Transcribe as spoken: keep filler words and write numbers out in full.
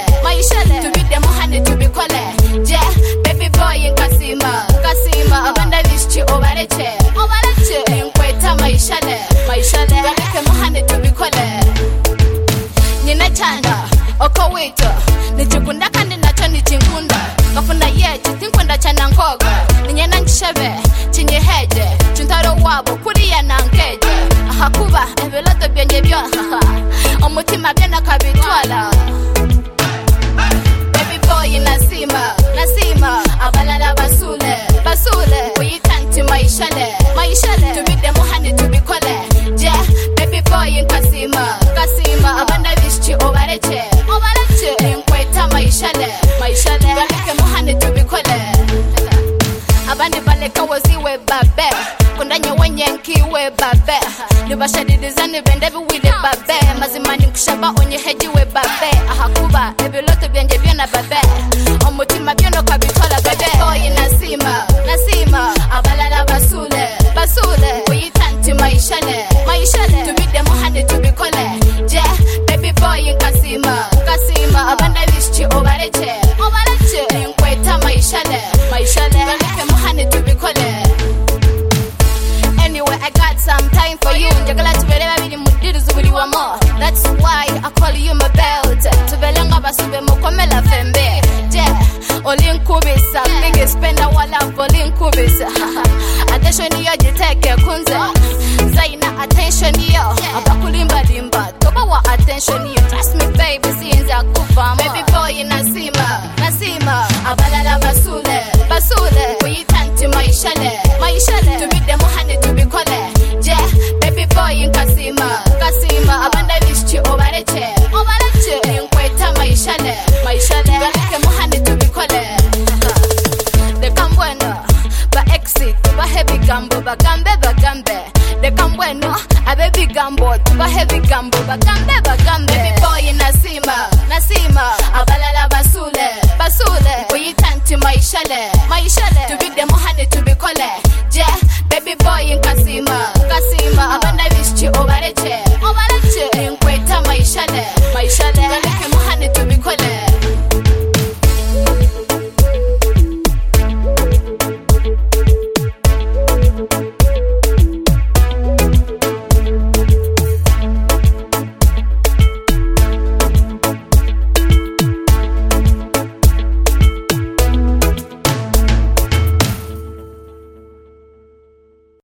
maishale to beat them honey to be kole je baby boy in kasima kasima abanda lishchi obareche obareche inkweta maishale maishale bareke muhane to be kole nyina chanda okowito nichukunda kandi nacho nichingunda kafunda yechi tinkwenda chana nkoga ninyena nchishebe chinye heje chuntaro wabo kuriya nankeje ahakuba ebeloto byenje byo omutima byena kabitwala baby boy nasima nasima abalala basule basule uyikanti maishale maishale to be them honey to be kole je baby boy kasima kasima abanda bishchi obareche obareche inkweta maishale maishale bareke muhane to be kole abandi baleka woziwe babe kundanye wenyenkiwe babe nibashadidizane bende biwile babe mazimani kushaba onye hejiwe babe ahakuba ebiloto byenje byona babe omutima byono kabitola babe boy nasima nasima abalala basule basule uyitanti maishale maishale to be them honey to be kole je baby boy kasima kasima abanda lishchi obareche obareche inkweta maishale maishale bareke muhane to be kole. Anyway, I got some time for you. Jagala tubeleba bili mudiru zubuli wa mo. That's why I call you my belt. Tubelenga basube mukomela fembe. Je, olinkubisa mingi spenda wala olinkubisa. Attention yo jiteke kunze. Zaina attention yo. Abakulimba limba. Toba wa attention yo. Trust me baby, sinza kufa. Baby boy ina